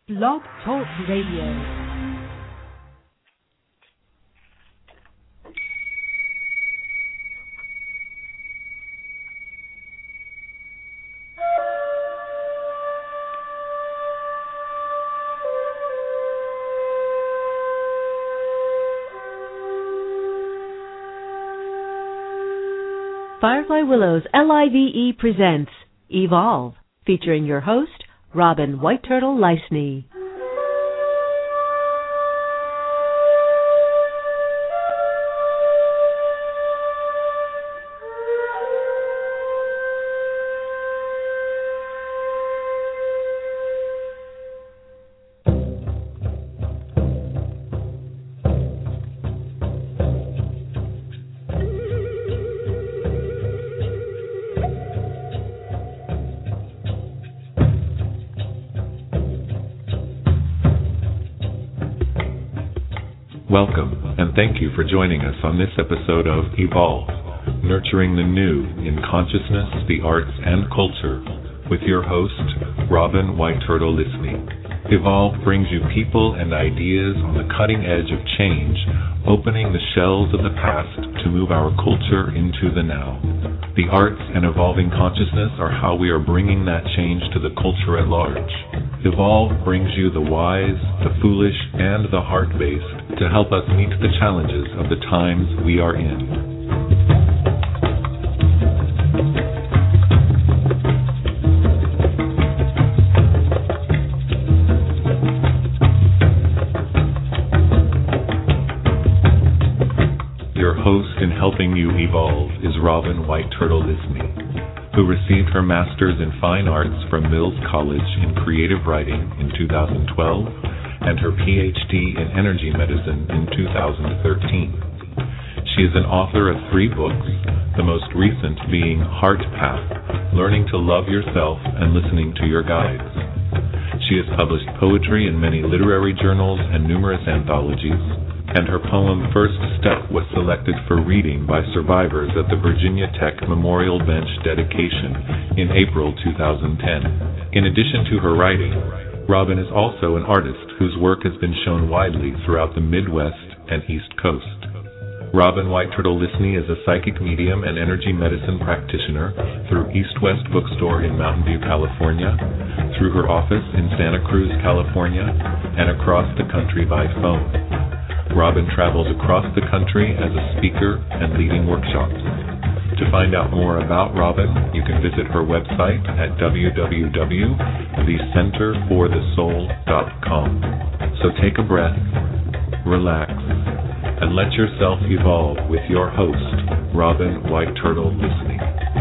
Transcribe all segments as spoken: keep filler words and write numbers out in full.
Blog Talk Radio. Firefly Willows L I V E presents Evolve, featuring your host, Robin White Turtle Leisney. Welcome, and thank you for joining us on this episode of Evolve, Nurturing the New in Consciousness, the Arts, and Culture, with your host, Robin White Turtle Leisney. Evolve brings you people and ideas on the cutting edge of change, opening the shells of the past to move our culture into the now. The arts and evolving consciousness are how we are bringing that change to the culture at large. Evolve brings you the wise, the foolish, and the heart-based to help us meet the challenges of the times we are in. Your host in helping you evolve is Robin White Turtle Leisney, who received her Master's in Fine Arts from Mills College in Creative Writing in two thousand twelve and her P H D in Energy Medicine in two thousand thirteen. She is an author of three books, the most recent being Heart Path, Learning to Love Yourself and Listening to Your Guides. She has published poetry in many literary journals and numerous anthologies, and her poem First Step was selected for reading by survivors at the Virginia Tech Memorial Bench dedication in April two thousand ten. In addition to her writing, Robin is also an artist whose work has been shown widely throughout the Midwest and East Coast. Robin White Turtle Leisney is a psychic medium and energy medicine practitioner through East West Bookstore in Mountain View, California, through her office in Santa Cruz, California, and across the country by phone. Robin travels across the country as a speaker and leading workshops. To find out more about Robin, you can visit her website at w w w dot the center for the soul dot com. So take a breath, relax, and let yourself evolve with your host, Robin White Turtle Leisney.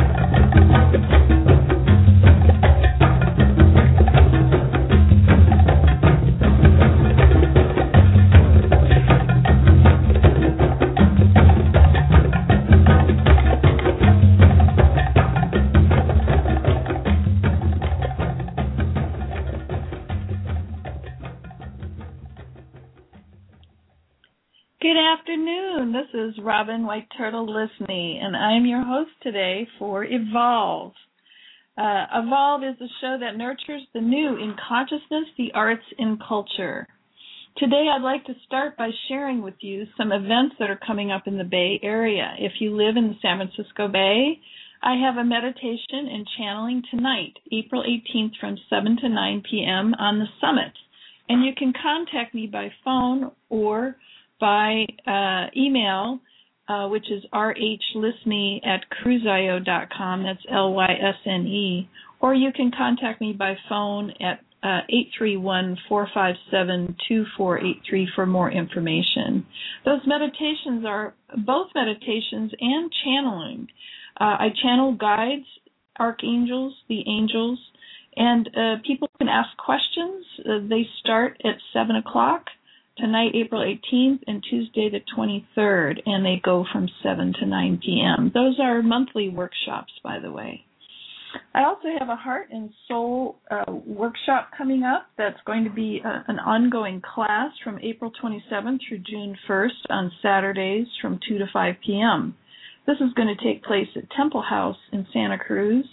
Good afternoon. This is Robin White Turtle Leisney, and I am your host today for Evolve. Uh, Evolve is a show that nurtures the new in consciousness, the arts, and culture. Today I'd like to start by sharing with you some events that are coming up in the Bay Area. If you live in the San Francisco Bay, I have a meditation and channeling tonight, April eighteenth from seven to nine p.m. on the Summit. And you can contact me by phone or by uh, email, uh, which is rhleisney at cruisio dot com. That's L Y S N E. Or you can contact me by phone at uh, eight three one, four five seven, two four eight three for more information. Those meditations are both meditations and channeling. Uh, I channel guides, archangels, the angels, and uh, people can ask questions. Uh, they start at seven o'clock. Tonight, April eighteenth, and Tuesday the twenty-third, and they go from seven to nine p.m. Those are monthly workshops, by the way. I also have a Heart and Soul uh, workshop coming up that's going to be a, an ongoing class from April twenty-seventh through June first on Saturdays from two to five p.m. This is going to take place at Temple House in Santa Cruz,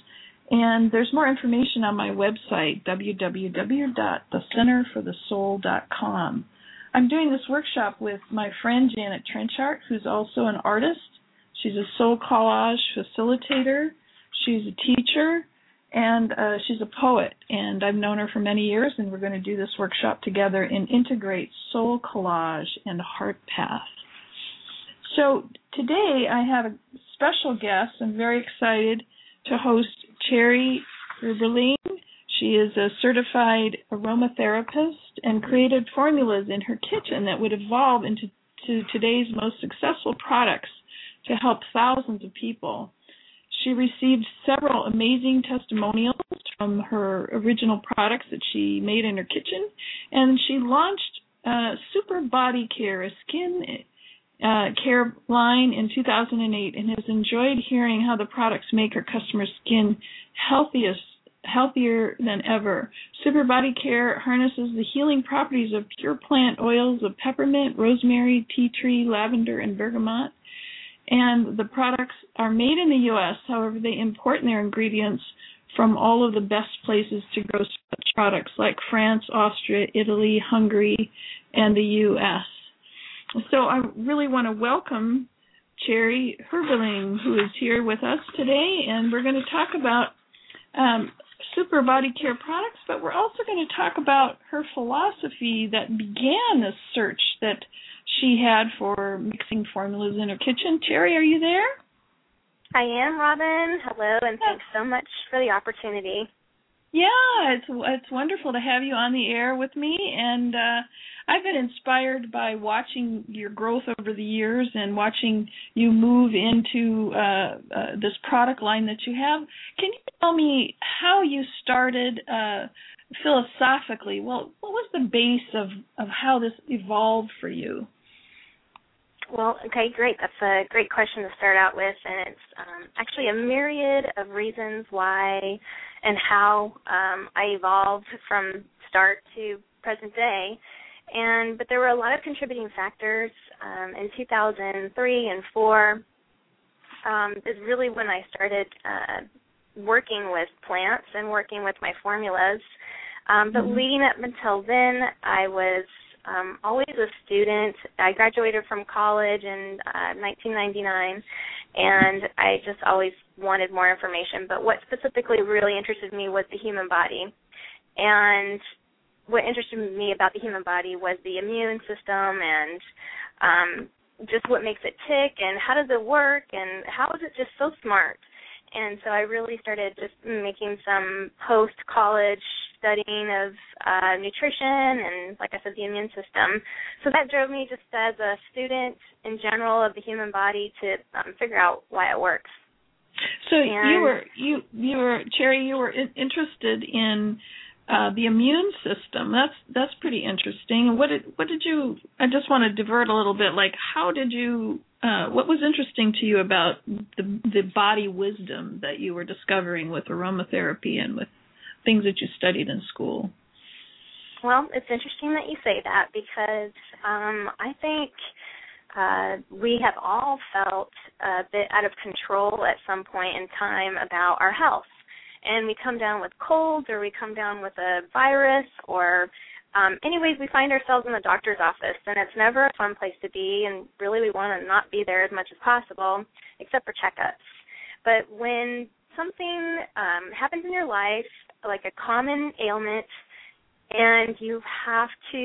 And there's more information on my website, w w w dot the center for the soul dot com. I'm doing this workshop with my friend Janet Trenchard, who's also an artist. She's a soul collage facilitator. She's a teacher, and uh, she's a poet. And I've known her for many years, and we're going to do this workshop together and integrate soul collage and heart path. So today I have a special guest. I'm very excited to host Cherry Herberling. She is a certified aromatherapist and created formulas in her kitchen that would evolve into to today's most successful products to help thousands of people. She received several amazing testimonials from her original products that she made in her kitchen, and she launched uh, Super Body Care, a skin uh, care line in two thousand eight, and has enjoyed hearing how the products make her customers' skin healthiest, healthier than ever. Super Body Care harnesses the healing properties of pure plant oils of peppermint, rosemary, tea tree, lavender, and bergamot. And the products are made in the U S However, they import their ingredients from all of the best places to grow such products like France, Austria, Italy, Hungary, and the U S So I really want to welcome Cherry Herberling, who is here with us today, and we're going to talk about um, Super Body Care products, but we're also going to talk about her philosophy that began this search that she had for mixing formulas in her kitchen. Cherry, are you there? I am, Robin. Hello, and thanks so much for the opportunity. Yeah, it's it's wonderful to have you on the air with me, and uh, I've been inspired by watching your growth over the years and watching you move into uh, uh, this product line that you have. Can you tell me how you started uh, philosophically? Well, what was the base of, of how this evolved for you? Well, okay, great. That's a great question to start out with, and it's um, actually a myriad of reasons why and how um, I evolved from start to present day. And but there were a lot of contributing factors. Um, in two thousand three and four um, is really when I started uh, working with plants and working with my formulas. Um, but mm-hmm. leading up until then, I was Um, always a student. I graduated from college in uh, nineteen ninety-nine, and I just always wanted more information. But what specifically really interested me was the human body. And what interested me about the human body was the immune system and um, just what makes it tick and how does it work and how is it just so smart. And so I really started just making some post-college studying of uh, nutrition and, like I said, the immune system. So that drove me just as a student in general of the human body to um, figure out why it works. So and you were you you were Cherry, you were in, interested in uh, the immune system. That's that's pretty interesting. What did what did you? I just want to divert a little bit. Like, how did you? Uh, what was interesting to you about the the body wisdom that you were discovering with aromatherapy and with things that you studied in school? Well, it's interesting that you say that because um, I think uh, we have all felt a bit out of control at some point in time about our health. And we come down with colds or we come down with a virus or Um, anyways, we find ourselves in the doctor's office, and it's never a fun place to be, and really we want to not be there as much as possible, except for checkups. But when something um, happens in your life, like a common ailment, and you have to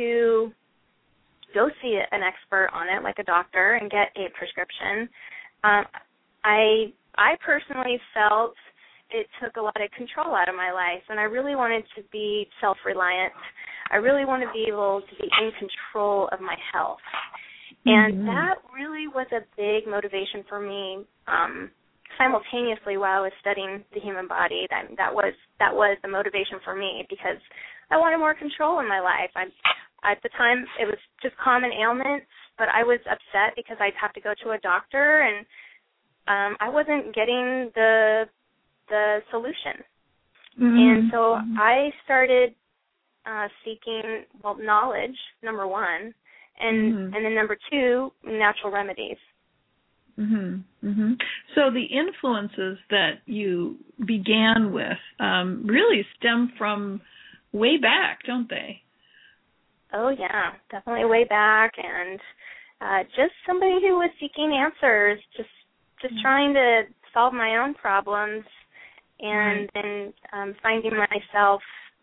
go see an expert on it, like a doctor, and get a prescription, um, I I personally felt it took a lot of control out of my life, and I really wanted to be self-reliant. I really want to be able to be in control of my health. And mm-hmm. that really was a big motivation for me um, simultaneously while I was studying the human body. That, that was that was the motivation for me because I wanted more control in my life. I, at the time, it was just common ailments, but I was upset because I'd have to go to a doctor, and um, I wasn't getting the the solution. Mm-hmm. And so I started Uh, seeking, well, knowledge, number one, and mm-hmm. and then number two, natural remedies. Mhm. Mhm. So the influences that you began with um, really stem from way back, don't they? Oh yeah, definitely way back, and uh, just somebody who was seeking answers, just just mm-hmm. trying to solve my own problems, and then right. um, finding myself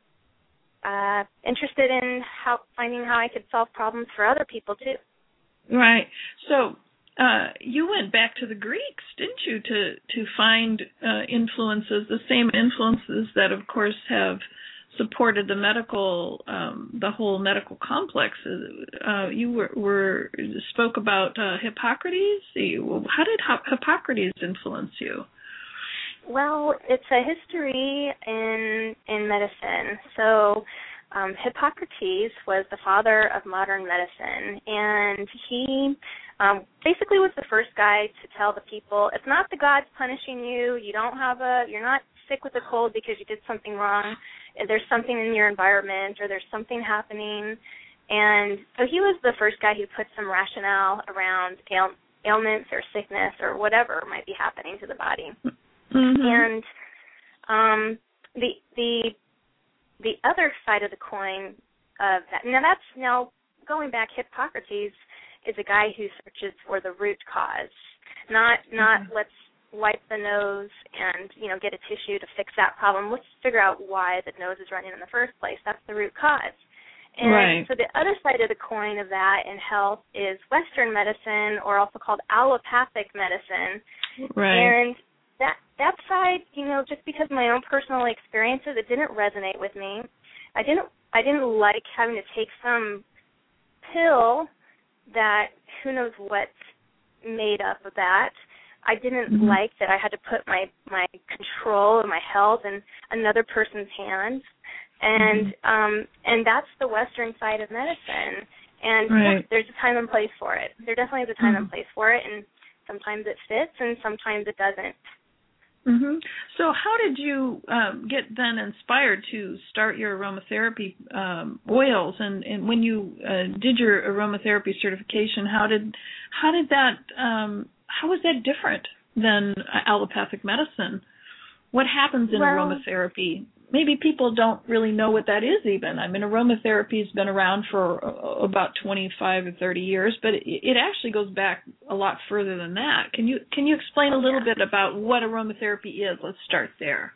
uh, interested in how finding how I could solve problems for other people too. Right. So uh, you went back to the Greeks, didn't you, to to find uh, influences, the same influences that, of course, have supported the medical, um, the whole medical complex. Uh, you were, were spoke about uh, Hippocrates. How did Hippocrates influence you? Well, it's a history in in medicine. So um, Hippocrates was the father of modern medicine, and he um, basically was the first guy to tell the people, it's not the gods punishing you. You don't have a, you're not sick with a cold because you did something wrong. There's something in your environment, or there's something happening. And so he was the first guy who put some rationale around ail- ailments or sickness or whatever might be happening to the body. Mm-hmm. And um, the the the other side of the coin of that, now that's now going back, Hippocrates is a guy who searches for the root cause, not not mm-hmm. let's wipe the nose and, you know, get a tissue to fix that problem. Let's figure out why the nose is running in the first place. That's the root cause. And right. so the other side of the coin of that in health is Western medicine, or also called allopathic medicine. Right. And that that side, you know, just because of my own personal experiences, it didn't resonate with me. I didn't I didn't like having to take some pill that who knows what's made up of that. I didn't mm-hmm. like that I had to put my, my control of my health in another person's hands. And mm-hmm. um, and that's the Western side of medicine. And right. yeah, there's a time and place for it. There definitely is a time mm-hmm. and place for it, and sometimes it fits and sometimes it doesn't. Mm-hmm. So how did you um, get then inspired to start your aromatherapy um, oils? And, and when you uh, did your aromatherapy certification, how did how did that um, how was that different than allopathic medicine? What happens in well, aromatherapy? Maybe people don't really know what that is even. I mean, aromatherapy has been around for uh, about twenty-five or thirty years, but it, it actually goes back a lot further than that. Can you can you explain a little bit about what aromatherapy is? Let's start there.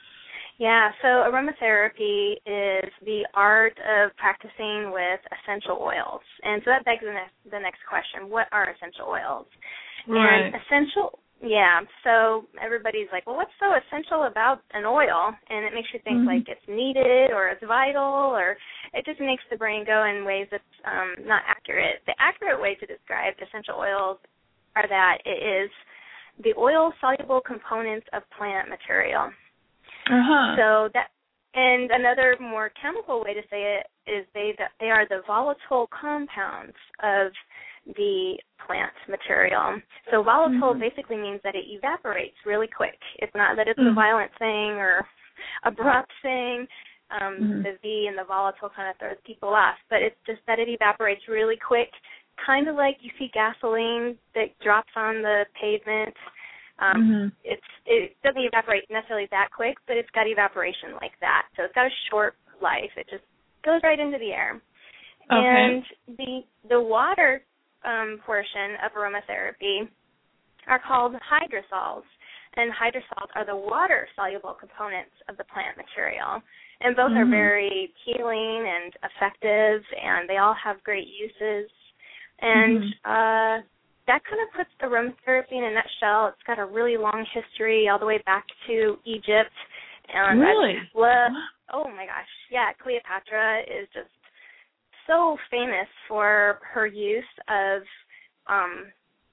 Yeah, so aromatherapy is the art of practicing with essential oils. And so that begs the next, the next question, what are essential oils? Right. And essential Yeah, so everybody's like, well, what's so essential about an oil? And it makes you think mm-hmm. like it's needed or it's vital, or it just makes the brain go in ways that's um, not accurate. The accurate way to describe essential oils are that it is the oil-soluble components of plant material. Uh-huh. So that, and another more chemical way to say it is they they are the volatile compounds of the plant material. So volatile mm-hmm. basically means that it evaporates really quick. It's not that it's mm-hmm. a violent thing or abrupt thing. Um, mm-hmm. The V and the volatile kind of throws people off, but it's just that it evaporates really quick, kind of like you see gasoline that drops on the pavement. Um, mm-hmm. It's it doesn't evaporate necessarily that quick, but it's got evaporation like that. So it's got a short life. It just goes right into the air. Okay. And the the water Um, portion of aromatherapy are called hydrosols, and hydrosols are the water-soluble components of the plant material, and both mm-hmm. are very healing and effective, and they all have great uses, and mm-hmm. uh, that kind of puts aromatherapy in a nutshell. It's got a really long history all the way back to Egypt, and really? I love, oh my gosh, yeah, Cleopatra is just so famous for her use of um,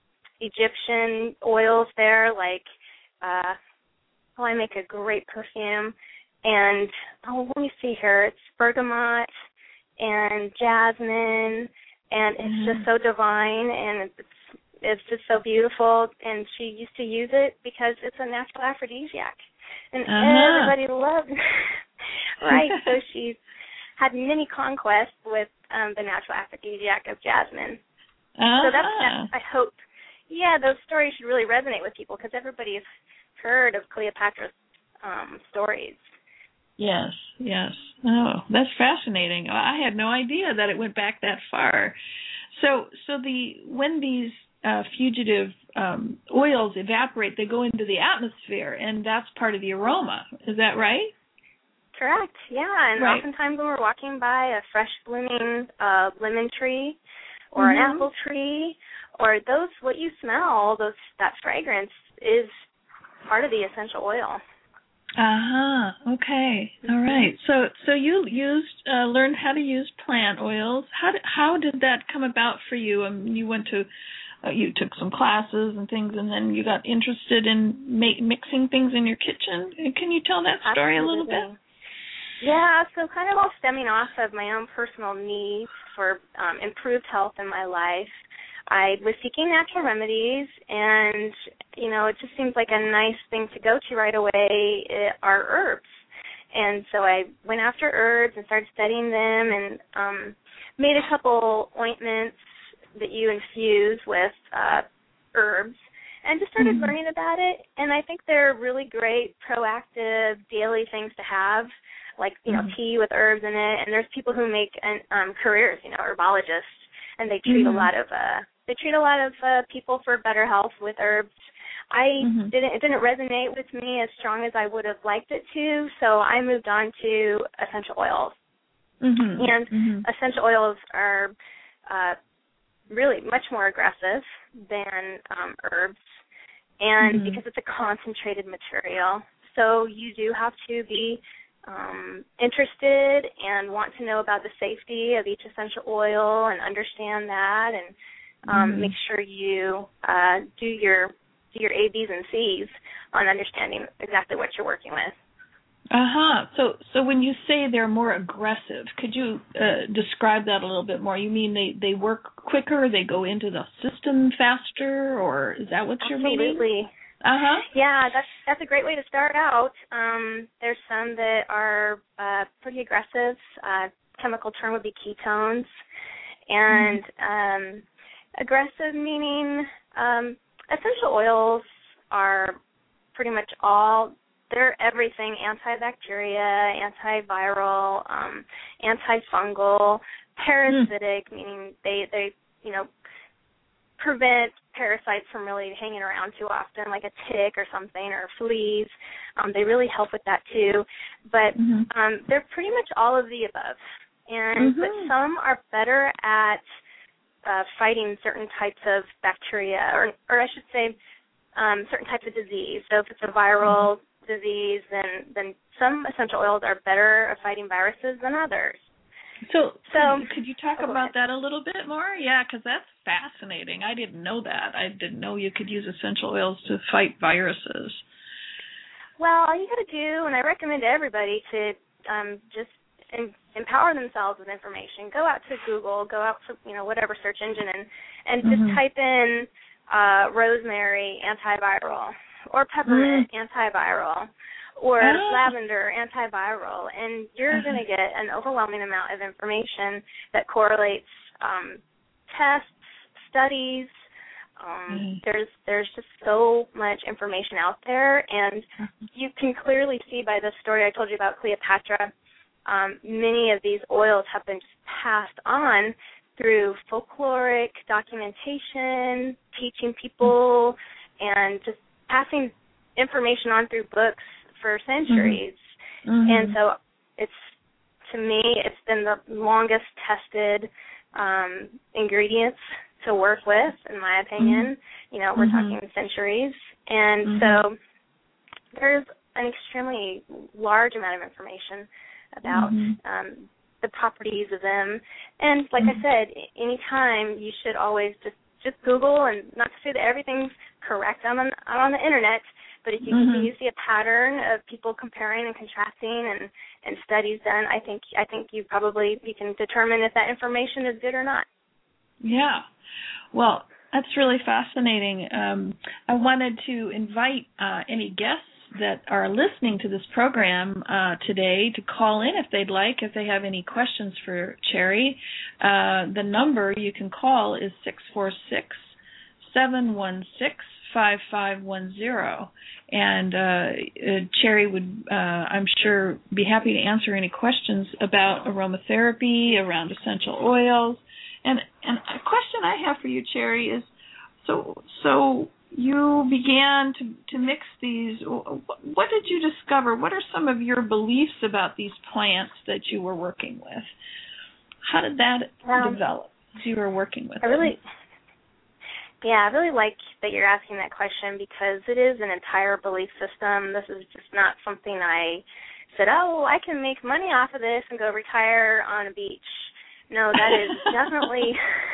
Egyptian oils there, like, uh, oh, I make a great perfume, and, oh, let me see here, it's bergamot and jasmine, and it's mm-hmm. just so divine, and it's, it's just so beautiful, and she used to use it because it's a natural aphrodisiac, and uh-huh. everybody loves it, right, so she's had many conquests with um, the natural aphrodisiac of jasmine. Uh-huh. So that's, that, I hope, Yeah, those stories should really resonate with people because everybody's heard of Cleopatra's um, stories. Yes, yes. Oh, that's fascinating. I had no idea that it went back that far. So, so the when these uh, fugitive um, oils evaporate, they go into the atmosphere, and that's part of the aroma. Is that right? Correct. Yeah, and right. oftentimes when we're walking by a fresh blooming uh, lemon tree or mm-hmm. an apple tree, or those what you smell, those that fragrance is part of the essential oil. Uh-huh. Okay. All right. So so you used uh, learned how to use plant oils. How did, how did that come about for you? Um, you went to uh, you took some classes and things, and then you got interested in ma- mixing things in your kitchen. Can you tell that story Absolutely. a little bit? Yeah, so kind of all stemming off of my own personal needs for um, improved health in my life. I was seeking natural remedies, and, you know, it just seems like a nice thing to go to right away it, are herbs. And so I went after herbs and started studying them and um, made a couple ointments that you infuse with uh, herbs and just started mm-hmm. learning about it. And I think they're really great, proactive, daily things to have, like, you know, mm-hmm. tea with herbs in it. And there's people who make an, um, careers, you know, herbologists, and they treat mm-hmm. a lot of uh, they treat a lot of uh, people for better health with herbs. I mm-hmm. didn't it didn't resonate with me as strong as I would have liked it to, so I moved on to essential oils. Mm-hmm. And mm-hmm. essential oils are uh, really much more aggressive than um, herbs, and mm-hmm. because it's a concentrated material, so you do have to be Um, interested and want to know about the safety of each essential oil and understand that, and um, mm-hmm. make sure you uh, do your do your A, B's, and C's on understanding exactly what you're working with. Uh huh. So, so when you say they're more aggressive, could you uh, describe that a little bit more? You mean they, they work quicker, they go into the system faster, or is that what you're meaning? Absolutely. Uh-huh. Yeah, that's that's a great way to start out. Um, there's some that are uh, pretty aggressive. Uh, chemical term would be ketones. And mm-hmm. um, aggressive meaning um, essential oils are pretty much all, they're everything, antibacteria, antiviral, um, antifungal, parasitic, mm. meaning they, they, you know, prevent parasites from really hanging around too often, like a tick or something, or fleas. Um, they really help with that too. But mm-hmm. um, they're pretty much all of the above. And mm-hmm. but some are better at uh, fighting certain types of bacteria, or, or I should say, um, certain types of disease. So if it's a viral mm-hmm. disease, then then some essential oils are better at fighting viruses than others. So, so could, could you talk about that a little bit more? Yeah, because that's fascinating. I didn't know that. I didn't know you could use essential oils to fight viruses. Well, all you got to do, and I recommend to everybody to um, just em- empower themselves with information. Go out to Google, go out to, you know, whatever search engine, and, and mm-hmm. just type in uh, rosemary antiviral or peppermint mm-hmm. antiviral, or oh. lavender antiviral, and you're uh-huh. going to get an overwhelming amount of information that correlates um, tests, studies. Um, mm. There's there's just so much information out there, and uh-huh. you can clearly see by the story I told you about Cleopatra, um, many of these oils have been just passed on through folkloric documentation, teaching people, mm-hmm. and just passing information on through books for centuries. Mm-hmm. And so it's, to me, it's been the longest tested um, ingredients to work with, in my opinion. Mm-hmm. You know, we're mm-hmm. talking centuries. And mm-hmm. so there's an extremely large amount of information about mm-hmm. um, the properties of them. And like mm-hmm. I said, any time you should always just, just Google, and not to say that everything's correct on, on the Internet, but if you mm-hmm. continue to see a pattern of people comparing and contrasting and, and studies done, I think I think you probably you can determine if that information is good or not. Yeah. Well, that's really fascinating. Um, I wanted to invite uh, any guests that are listening to this program uh, today to call in if they'd like, if they have any questions for Cherry. Uh, the number you can call is six four six, seven one six, five five one zero. And uh, uh, Cherry would, uh, I'm sure, be happy to answer any questions about aromatherapy, around essential oils. And and a question I have for you, Cherry, is so so you began to, to mix these. What did you discover? What are some of your beliefs about these plants that you were working with? How did that um, develop as you were working with I them? really, yeah, I really like that you're asking that question because it is an entire belief system. This is just not something I said, oh, I can make money off of this and go retire on a beach. No, that is definitely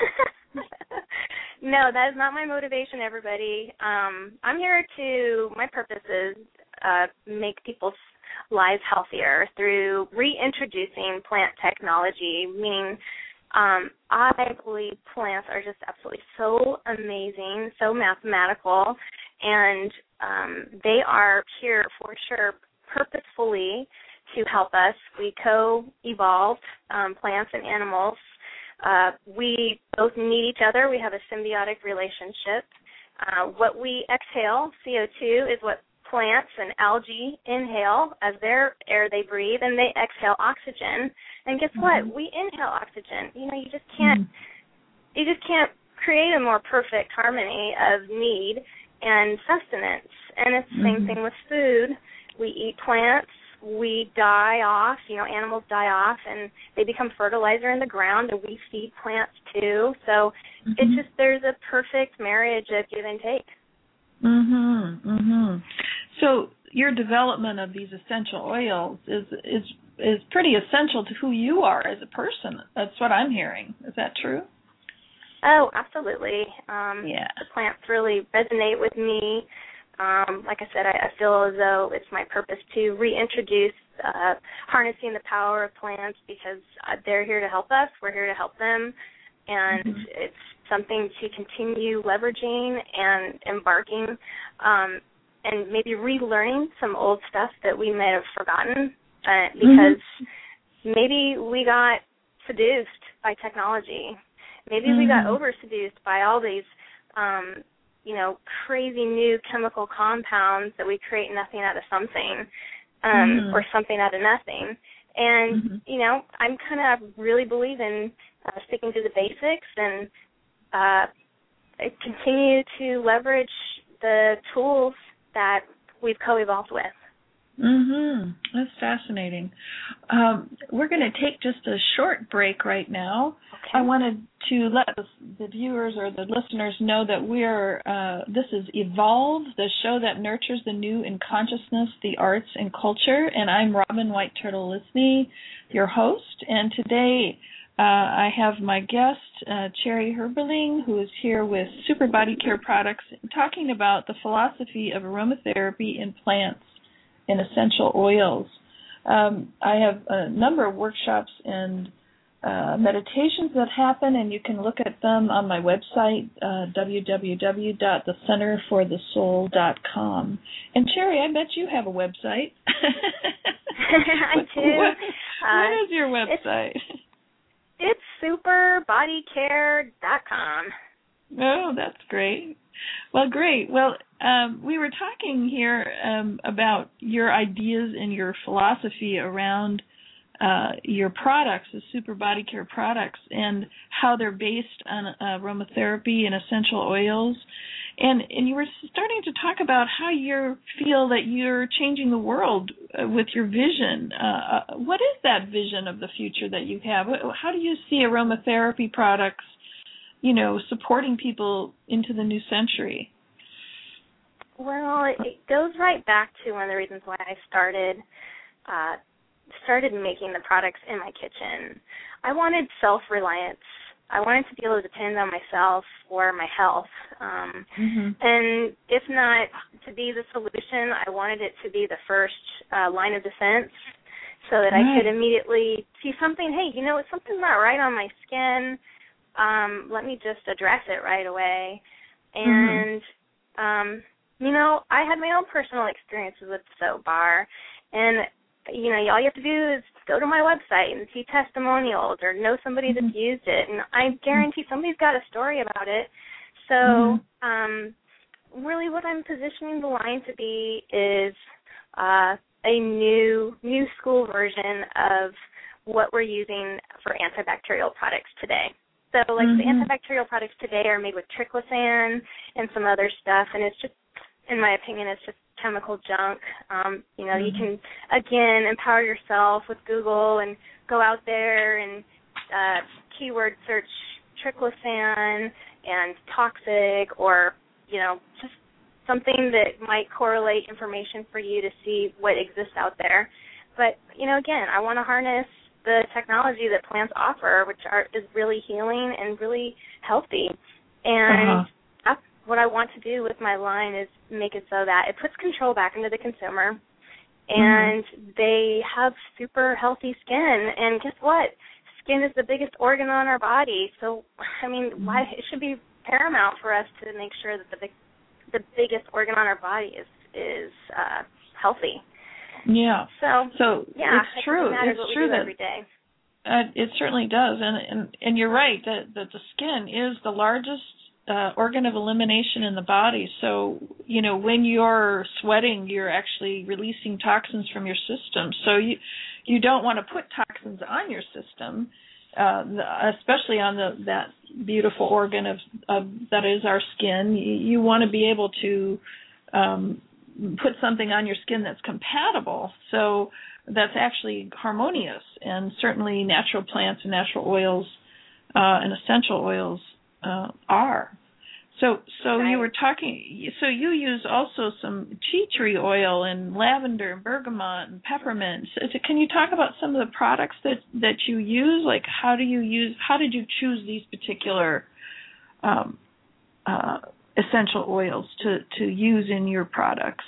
no, that is not my motivation, everybody. Um, I'm here to, my purpose is uh, make people's lives healthier through reintroducing plant technology, meaning um, I believe plants are just absolutely so amazing, so mathematical, and um, they are here for sure purposefully to help us. We co-evolved um, plants and animals. Uh, we both need each other. We have a symbiotic relationship. Uh, what we exhale, C O two, is what plants and algae inhale as their air they breathe, and they exhale oxygen. And guess mm-hmm. what? We inhale oxygen. You know, you just can't. Mm-hmm. You just can't create a more perfect harmony of need and sustenance. And it's the mm-hmm. same thing with food. We eat plants. We die off, you know, animals die off, and they become fertilizer in the ground, and we feed plants too. So mm-hmm. it's just, there's a perfect marriage of give and take. Mm-hmm, mm-hmm. So your development of these essential oils is is is pretty essential to who you are as a person. That's what I'm hearing. Is that true? Oh, absolutely. Um, yeah. The plants really resonate with me. Um, like I said, I, I feel as though it's my purpose to reintroduce uh, harnessing the power of plants because uh, they're here to help us. We're here to help them. And mm-hmm. it's something to continue leveraging and embarking um, and maybe relearning some old stuff that we may have forgotten uh, because mm-hmm. maybe we got seduced by technology. Maybe mm-hmm. we got over-seduced by all these um you know, crazy new chemical compounds that we create nothing out of something, um, mm-hmm. or something out of nothing. And, mm-hmm. you know, I'm kind of really believe in uh, sticking to the basics and uh, continue to leverage the tools that we've co-evolved with. Mm-hmm. That's fascinating. Um, we're going to take just a short break right now. Okay. I wanted to let the viewers or the listeners know that we're, uh, this is Evolve, the show that nurtures the new in consciousness, the arts, and culture. And I'm Robin White Turtle Lisney, your host. And today uh, I have my guest, uh, Cherry Herberling, who is here with Super Body Care Products, talking about the philosophy of aromatherapy in plants and essential oils. Um, I have a number of workshops and uh, meditations that happen, and you can look at them on my website, uh, w w w dot the center for the soul dot com. And Cherry, I bet you have a website. I do. What, uh, what is your website? It's, it's super body care dot com. Oh, that's great. Well, great. Well, um, we were talking here um, about your ideas and your philosophy around uh, your products, the Super Body Care products, and how they're based on uh, aromatherapy and essential oils. And and you were starting to talk about how you feel that you're changing the world uh, with your vision. Uh, what is that vision of the future that you have? How do you see aromatherapy products, you know, supporting people into the new century? Well, it, it goes right back to one of the reasons why I started uh, started making the products in my kitchen. I wanted self-reliance. I wanted to be able to depend on myself for my health. Um, mm-hmm. And if not to be the solution, I wanted it to be the first uh, line of defense so that right. I could immediately see something, hey, you know, something's not right on my skin. Um, let me just address it right away. And, mm-hmm. um, you know, I had my own personal experiences with the soap bar. And, you know, all you have to do is go to my website and see testimonials or know somebody mm-hmm. that's used it. And I guarantee somebody's got a story about it. So mm-hmm. um, really what I'm positioning the line to be is uh, a new new school version of what we're using for antibacterial products today. So like mm-hmm. the antibacterial products today are made with triclosan and some other stuff, and it's just, in my opinion, it's just chemical junk. Um, you know, mm-hmm. you can, again, empower yourself with Google and go out there and uh, keyword search triclosan and toxic, or, you know, just something that might correlate information for you to see what exists out there. But, you know, again, I want to harness the technology that plants offer, which are, is really healing and really healthy. And uh-huh. that's what I want to do with my line, is make it so that it puts control back into the consumer, and mm-hmm. they have super healthy skin. And guess what? Skin is the biggest organ on our body. So, I mean, mm-hmm. why it should be paramount for us to make sure that the big, the biggest organ on our body is is uh, healthy. Yeah. So, so yeah, it's true. It's what true we do that every day. Uh, it certainly does, and and, and you're right that, that the skin is the largest uh, organ of elimination in the body. So, you know, when you're sweating, you're actually releasing toxins from your system. So you you don't want to put toxins on your system, uh, especially on the that beautiful organ of, of that is our skin. You, you want to be able to um, put something on your skin that's compatible, so that's actually harmonious. And certainly natural plants and natural oils uh, and essential oils uh, are. So so right. you were talking, so you use also some tea tree oil and lavender and bergamot and peppermint. So can you talk about some of the products that, that you use? Like how do you use, how did you choose these particular um, uh, essential oils to, to use in your products?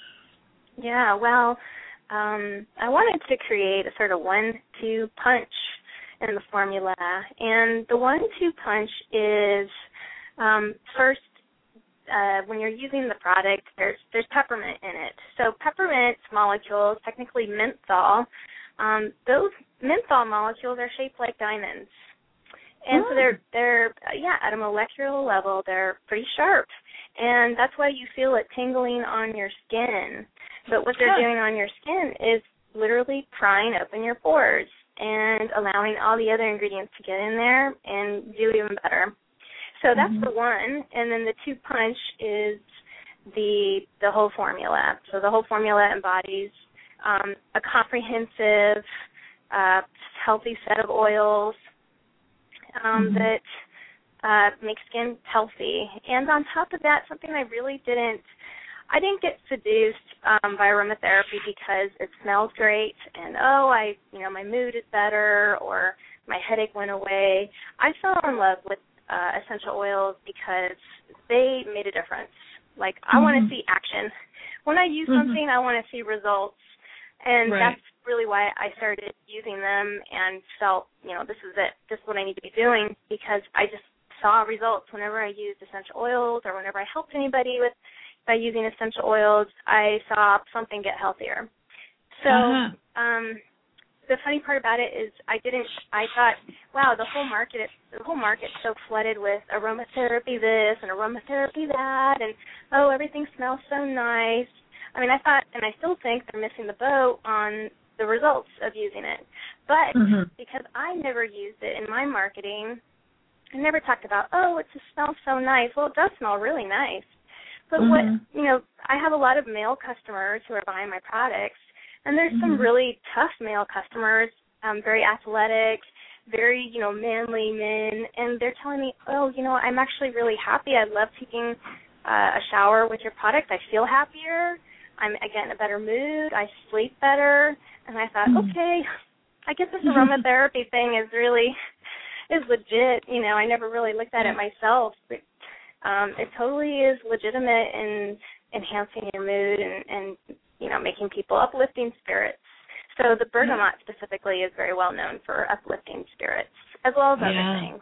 Yeah, well, um, I wanted to create a sort of one two punch in the formula. And the one two punch is, um, first, uh, when you're using the product, there's there's peppermint in it. So peppermint molecules, technically menthol, um, those menthol molecules are shaped like diamonds. And oh. so they're, they're uh, yeah, at a molecular level, they're pretty sharp. And that's why you feel it tingling on your skin. But what they're huh. doing on your skin is literally prying open your pores and allowing all the other ingredients to get in there and do even better. So that's mm-hmm. the one. And then the two punch is the the whole formula. So the whole formula embodies um, a comprehensive, uh, healthy set of oils um, mm-hmm. that uh, make skin healthy. And on top of that, something I really didn't, I didn't get seduced um, by aromatherapy because it smells great and, oh, I, you know, my mood is better or my headache went away. I fell in love with uh, essential oils because they made a difference. Like, I mm-hmm. want to see action. When I use mm-hmm. something, I want to see results. And right. that's really why I started using them and felt, you know, this is it. This is what I need to be doing, because I just saw results whenever I used essential oils or whenever I helped anybody with by using essential oils. I saw something get healthier. So uh-huh. um, the funny part about it is I didn't. I thought, wow, the whole market, the whole market's so flooded with aromatherapy this and aromatherapy that, and oh, everything smells so nice. I mean, I thought, and I still think they're missing the boat on the results of using it. But mm-hmm. because I never used it in my marketing, I never talked about, oh, it just smells so nice. Well, it does smell really nice. But mm-hmm. what, you know, I have a lot of male customers who are buying my products, and there's mm-hmm. some really tough male customers, um, very athletic, very, you know, manly men, and they're telling me, oh, you know, I'm actually really happy. I love taking uh, a shower with your product. I feel happier. I'm, I get in a better mood. I sleep better. And I thought, mm-hmm. okay, I guess this aromatherapy thing is really is legit. You know, I never really looked at it myself, but um, it totally is legitimate in enhancing your mood and, and, you know, making people uplifting spirits. So the bergamot specifically is very well known for uplifting spirits, as well as yeah. other things.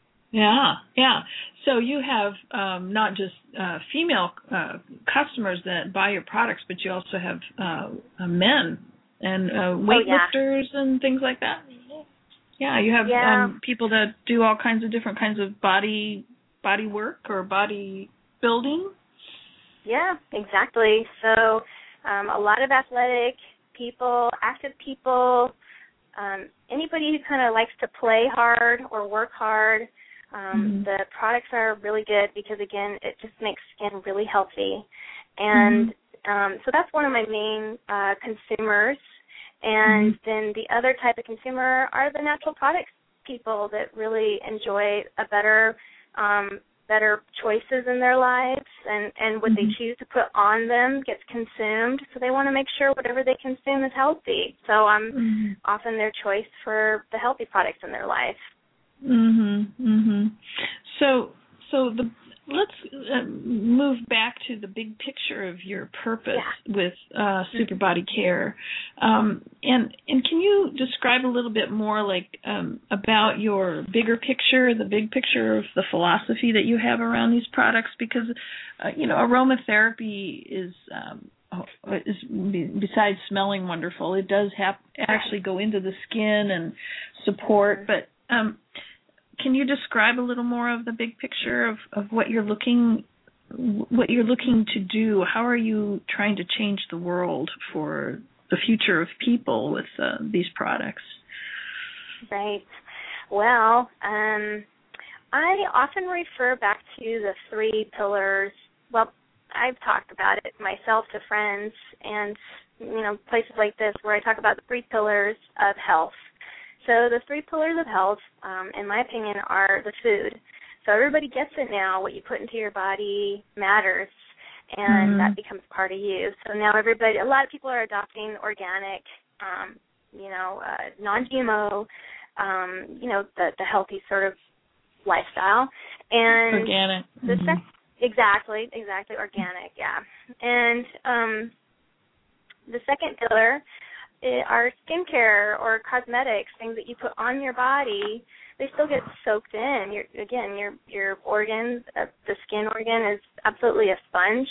Yeah, yeah. So you have um, not just uh, female uh, customers that buy your products, but you also have uh, men and uh, weightlifters oh, yeah. and things like that. Yeah, you have yeah. um, people that do all kinds of different kinds of body body work or body building? Yeah, exactly. So um, a lot of athletic people, active people, um, anybody who kind of likes to play hard or work hard, um, mm-hmm. the products are really good because, again, it just makes skin really healthy. And mm-hmm. um, so that's one of my main uh, consumers. And mm-hmm. then the other type of consumer are the natural products people that really enjoy a better um, better choices in their lives, and, and what mm-hmm. they choose to put on them gets consumed. So they want to make sure whatever they consume is healthy. So I'm mm-hmm. often their choice for the healthy products in their life. Mhm. Mhm. So so the let's uh, move back to the big picture of your purpose yeah. with uh, Super Body Care, um, and and can you describe a little bit more, like um, about your bigger picture, the big picture of the philosophy that you have around these products? Because uh, you know, aromatherapy is um, is besides smelling wonderful, it does have actually go into the skin and support, but um, can you describe a little more of the big picture of, of what you're looking what you're looking to do? How are you trying to change the world for the future of people with uh, these products? Right. Well, um, I often refer back to the three pillars. Well, I've talked about it myself to friends and, you know, places like this where I talk about the three pillars of health. So the three pillars of health, um, in my opinion, are the food. So everybody gets it now. What you put into your body matters, and mm-hmm. that becomes part of you. So now everybody, a lot of people are adopting organic, um, you know, uh, non-G M O, um, you know, the, the healthy sort of lifestyle. And organic. The mm-hmm. sec- exactly, exactly, organic, yeah. And um, the second pillar are skincare or cosmetics, things that you put on your body. They still get soaked in. Your, again, your your organs, uh, the skin organ is absolutely a sponge.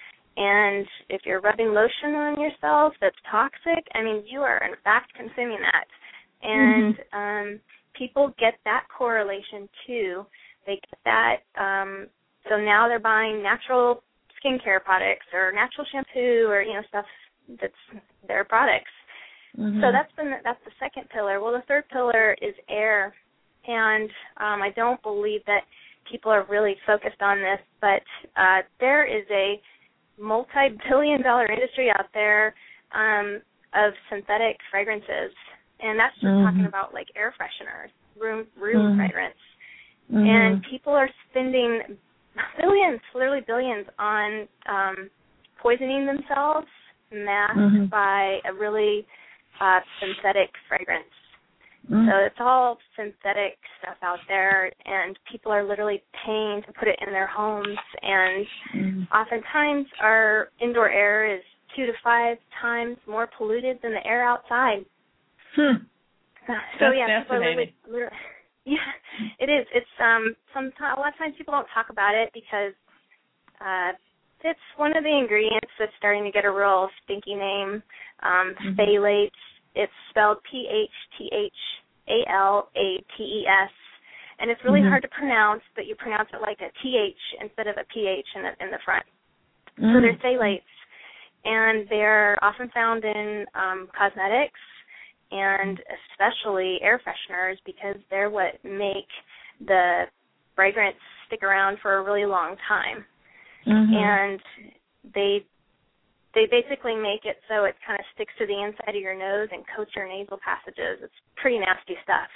And if you're rubbing lotion on yourself that's toxic, I mean, you are in fact consuming that. And mm-hmm. um, people get that correlation too. They get that. Um, so now they're buying natural skincare products or natural shampoo or, you know, stuff that's their products. Mm-hmm. So that's been that's the second pillar. Well, the third pillar is air, and um, I don't believe that people are really focused on this, but uh, there is a multi-billion-dollar industry out there um, of synthetic fragrances, and that's just mm-hmm. talking about like air fresheners, room room mm-hmm. fragrance, mm-hmm. and people are spending billions, literally billions, on um, poisoning themselves, masked mm-hmm. by a really Uh, synthetic fragrance. Mm. So it's all synthetic stuff out there, and people are literally paying to put it in their homes, and mm. oftentimes our indoor air is two to five times more polluted than the air outside. Hmm. So That's yeah, fascinating. literally, literally, yeah, it is. It's um, some a lot of times people don't talk about it because uh, it's one of the ingredients that's starting to get a real stinky name, um, mm-hmm. phthalates. It's spelled P H T H A L A T E S, and it's really mm-hmm. hard to pronounce, but you pronounce it like a T H instead of a P H in the, in the front. Mm-hmm. So they're phthalates, and they're often found in um, cosmetics and especially air fresheners because they're what make the fragrance stick around for a really long time. Mm-hmm. And they they basically make it so it kind of sticks to the inside of your nose and coats your nasal passages. It's pretty nasty stuff.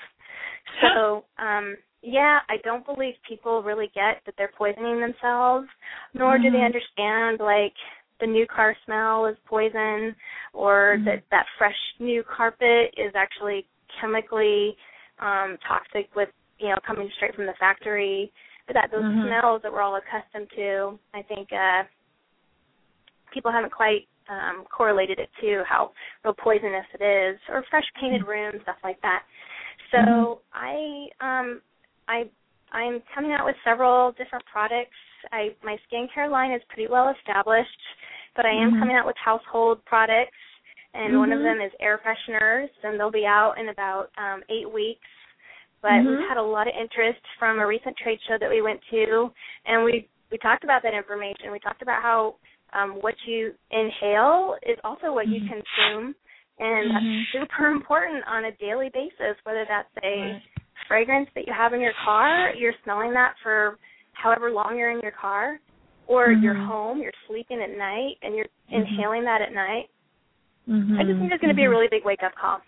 So, um, yeah, I don't believe people really get that they're poisoning themselves, nor mm-hmm. do they understand, like, the new car smell is poison, or mm-hmm. that that fresh new carpet is actually chemically um, toxic with, you know, coming straight from the factory. But that those mm-hmm. smells that we're all accustomed to, I think uh, people haven't quite um, correlated it to how real poisonous it is, or fresh painted rooms, stuff like that. So mm-hmm. I um, I I'm coming out with several different products. I my skincare line is pretty well established, but I am mm-hmm. coming out with household products, and mm-hmm. one of them is air fresheners, and they'll be out in about um, eight weeks. but mm-hmm. we've had a lot of interest from a recent trade show that we went to, and we we talked about that information. We talked about how um, what you inhale is also what mm-hmm. you consume, and mm-hmm. that's super important on a daily basis, whether that's a right. fragrance that you have in your car, you're smelling that for however long you're in your car, or mm-hmm. you're home, you're sleeping at night, and you're mm-hmm. inhaling that at night. Mm-hmm. I just think there's going to be a really big wake-up call.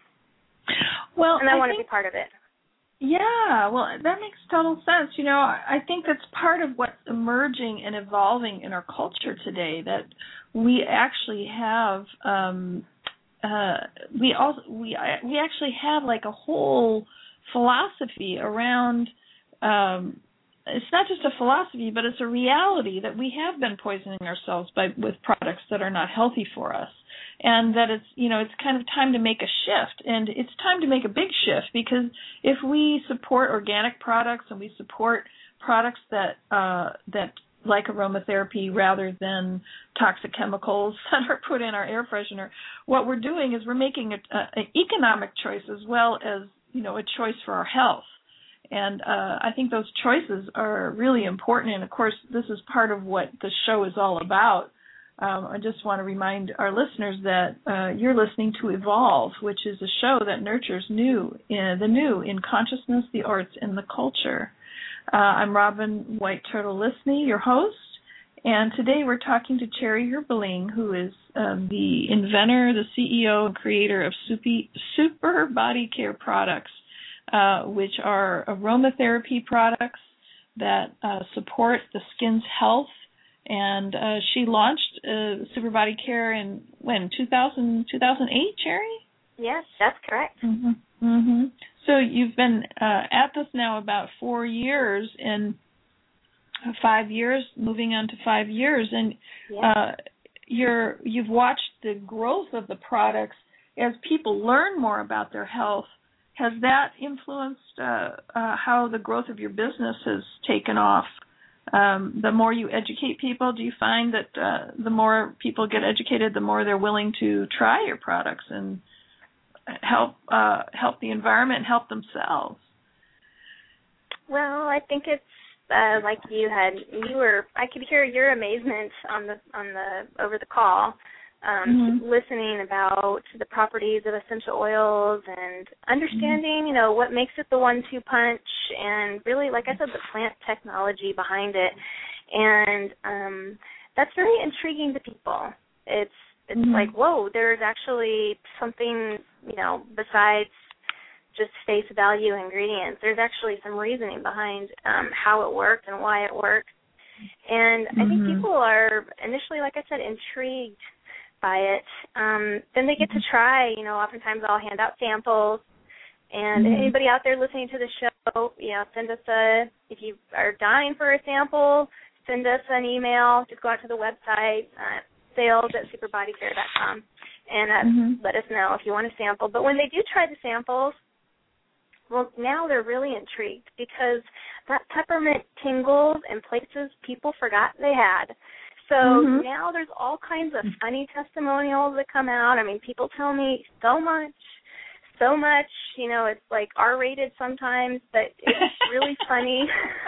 Well, and I, I want think, to be part of it. Yeah, well, that makes total sense. You know, I think that's part of what's emerging and evolving in our culture today, that we actually have um, uh, we also we we actually have like a whole philosophy around. Um, it's not just a philosophy, but it's a reality that we have been poisoning ourselves by with products that are not healthy for us. And that it's, you know, it's kind of time to make a shift. And it's time to make a big shift, because if we support organic products and we support products that, uh, that like aromatherapy rather than toxic chemicals that are put in our air freshener, what we're doing is we're making a, a, an economic choice as well as, you know, a choice for our health. And uh, I think those choices are really important. And, of course, this is part of what the show is all about. Um, I just want to remind our listeners that uh, you're listening to Evolve, which is a show that nurtures new, uh, the new in consciousness, the arts, and the culture. Uh, I'm Robin White Turtle Lisney, your host, and today we're talking to Cherry Herbeling, who is um, the inventor, the C E O, and creator of Soupy, Super Body Care products, uh, which are aromatherapy products that uh, support the skin's health. And uh, she launched uh, Super Body Care in, when, two thousand, two thousand eight, Cherry? Yes, that's correct. Mm-hmm. Mm-hmm. So you've been uh, at this now about four years, and five years, moving on to five years, and yes. uh, you're, you've watched the growth of the products as people learn more about their health. Has that influenced uh, uh, how the growth of your business has taken off? Um, the more you educate people, do you find that uh, the more people get educated, the more they're willing to try your products and help uh, help the environment and help themselves? Well, I think it's uh, like you had you were. I could hear your amazement on the on the over the call, um, mm-hmm. listening about the properties of essential oils and understanding, mm-hmm. you know, what makes it the one-two punch, and really, like I said, the plant technology behind it, and um, that's very intriguing to people. It's it's mm-hmm. like, whoa, there's actually something, you know, besides just face value ingredients. There's actually some reasoning behind um, how it works and why it works, and mm-hmm. I think people are initially, like I said, intrigued by it. Um, then they get to try, you know, oftentimes I'll hand out samples, and mm-hmm. anybody out there listening to the show, you know, send us a, if you are dying for a sample, send us an email, just go out to the website, uh, sales at superbodycare dot com, and uh, mm-hmm. let us know if you want a sample. But when they do try the samples, well, now they're really intrigued, because that peppermint tingles in places people forgot they had. So mm-hmm. now there's all kinds of funny testimonials that come out. I mean, people tell me so much, so much. You know, it's like R-rated sometimes, but it's really funny.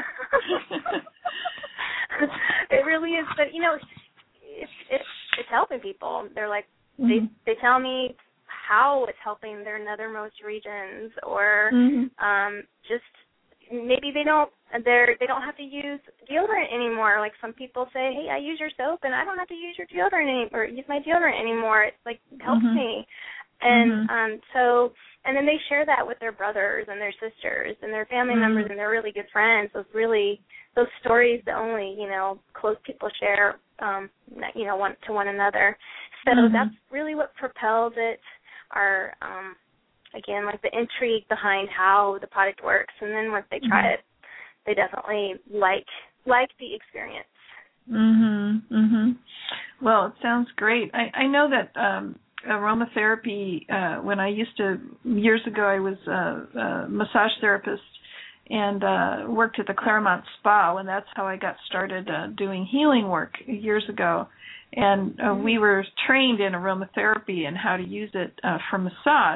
It really is. But, you know, it's, it's, it's helping people. They're like, mm-hmm. they, they tell me how it's helping their nethermost regions, or mm-hmm. um, just maybe they don't they're they don't have to use deodorant anymore. Like some people say, hey, I use your soap and I don't have to use your deodorant any- or use my deodorant anymore. It like helps mm-hmm. me. And mm-hmm. um so and then they share that with their brothers and their sisters and their family mm-hmm. members and their really good friends. Those really those stories that only, you know, close people share um you know, one to one another. So mm-hmm. that's really what propelled it. Our um again, like the intrigue behind how the product works, and then once they try mm-hmm. it, they definitely like like the experience. Mhm. Mhm. Well, it sounds great. I, I know that um, aromatherapy. Uh, when I used to years ago, I was a, a massage therapist and uh, worked at the Claremont Spa, and that's how I got started uh, doing healing work years ago. And uh, mm-hmm. we were trained in aromatherapy and how to use it uh, for massage.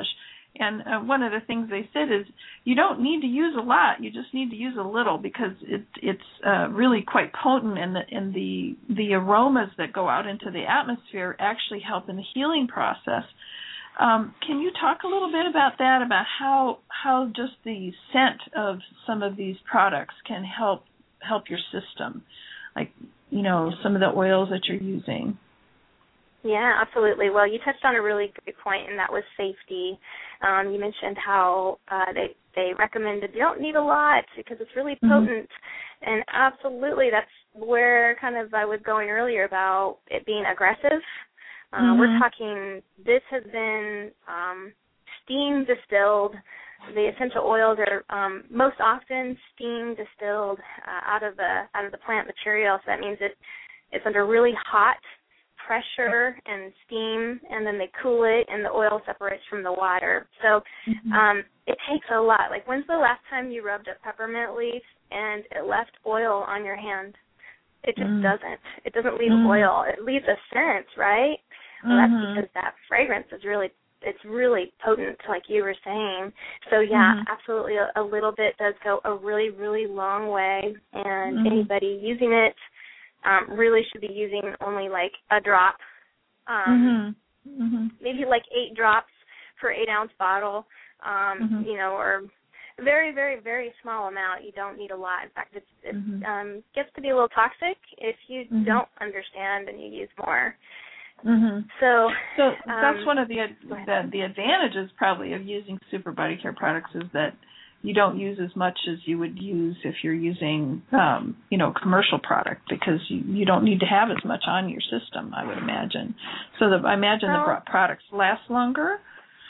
And uh, one of the things they said is you don't need to use a lot. You just need to use a little because it, it's uh, really quite potent, and the, and the the aromas that go out into the atmosphere actually help in the healing process. Um, can you talk a little bit about that, about how how just the scent of some of these products can help help your system, like, you know, some of the oils that you're using? Yeah, absolutely. Well, you touched on a really great point, and that was safety. Um, you mentioned how uh, they they recommended you don't need a lot because it's really potent, mm-hmm. and absolutely, that's where kind of I was going earlier about it being aggressive. Uh, mm-hmm. We're talking. This has been um, steam distilled. The essential oils are um, most often steam distilled uh, out of the out of the plant material. So that means it it's under really hot pressure and steam, and then they cool it, and the oil separates from the water. So mm-hmm. um, it takes a lot. Like, when's the last time you rubbed a peppermint leaf and it left oil on your hand? It just mm. doesn't. It doesn't leave mm. oil. It leaves a scent, right? Well, mm-hmm. that's because that fragrance is really, it's really potent, like you were saying. So, yeah, mm-hmm. absolutely, a, a little bit does go a really, really long way, and mm-hmm. anybody using it Um, really should be using only like a drop, um, mm-hmm. Mm-hmm. maybe like eight drops per eight ounce bottle, um, mm-hmm. you know, or very, very, very small amount. You don't need a lot. In fact, it's, it mm-hmm. um, gets to be a little toxic if you mm-hmm. don't understand and you use more. Mm-hmm. So, so um, that's one of the, the the advantages probably of using Super Body Care products is that you don't use as much as you would use if you're using, um, you know, commercial product, because you, you don't need to have as much on your system, I would imagine. So the, I imagine well, the products last longer,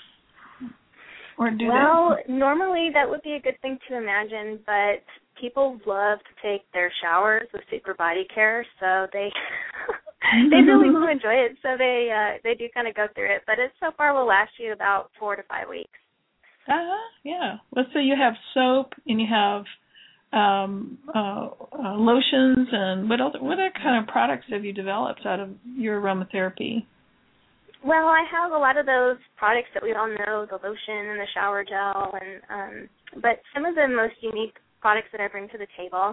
or do well, they? Well, normally that would be a good thing to imagine, but people love to take their showers with Super Body Care, so they they really do enjoy it. So they uh, they do kind of go through it, but it so far will last you about four to five weeks. Uh-huh, yeah. Let's say you have soap and you have um, uh, uh, lotions, and what other, what other kind of products have you developed out of your aromatherapy? Well, I have a lot of those products that we all know, the lotion and the shower gel, and um, but some of the most unique products that I bring to the table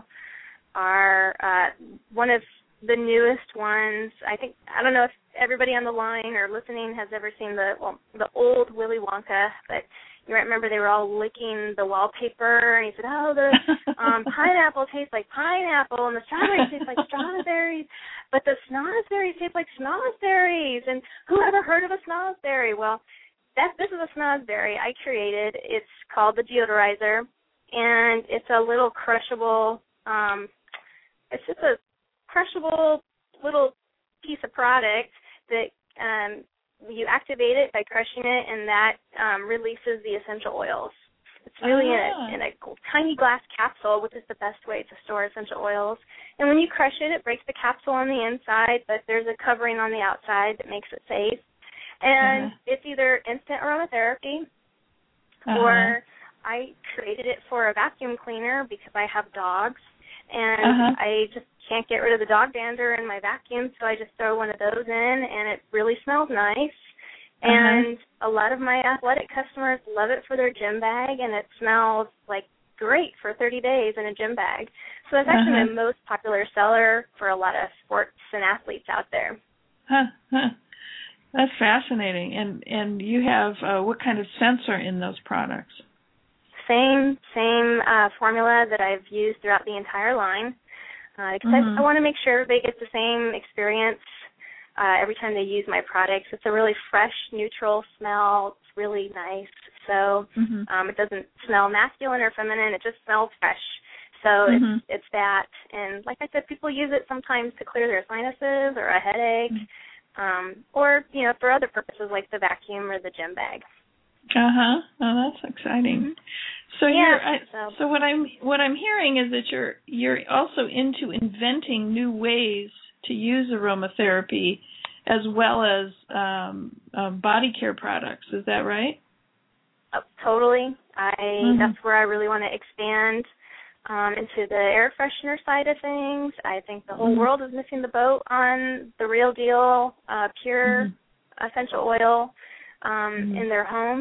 are uh, one of the newest ones. I think, I don't know if everybody on the line or listening has ever seen the well, the old Willy Wonka, but you might remember they were all licking the wallpaper, and he said, oh, the um, pineapple tastes like pineapple, and the strawberries taste like strawberries, but the snozberries taste like snozberries, and who ever heard of a snozberry? Well, that, this is a snozberry I created. It's called the Deodorizer, and it's a little crushable, um, it's just a crushable little piece of product that um, you activate it by crushing it, and that um, releases the essential oils. It's really ah. in, a, in a tiny glass capsule, which is the best way to store essential oils. And when you crush it, it breaks the capsule on the inside, but there's a covering on the outside that makes it safe. And uh-huh. it's either instant aromatherapy, uh-huh. or I created it for a vacuum cleaner because I have dogs, and uh-huh. I just can't get rid of the dog dander in my vacuum, so I just throw one of those in, and it really smells nice. Uh-huh. And a lot of my athletic customers love it for their gym bag, and it smells like great for thirty days in a gym bag. So it's actually uh-huh. the most popular seller for a lot of sports and athletes out there. Huh, huh. That's fascinating. And and you have, uh, what kind of scents are in those products? Same, same uh, formula that I've used throughout the entire line. Because uh, mm-hmm. I, I want to make sure everybody gets the same experience uh, every time they use my products. It's a really fresh, neutral smell. It's really nice. So mm-hmm. um, it doesn't smell masculine or feminine. It just smells fresh. So mm-hmm. it's it's that. And like I said, people use it sometimes to clear their sinuses or a headache, mm-hmm. um, or, you know, for other purposes like the vacuum or the gym bag. Uh-huh. Oh, that's exciting. Mm-hmm. So yeah, you're I, so. so what I'm what I'm hearing is that you're you're also into inventing new ways to use aromatherapy as well as um, uh, body care products. Is that right? Oh, totally. I mm-hmm. that's where I really want to expand um, into the air freshener side of things. I think the whole mm-hmm. world is missing the boat on the real deal, uh, pure mm-hmm. essential oil um, mm-hmm. in their homes.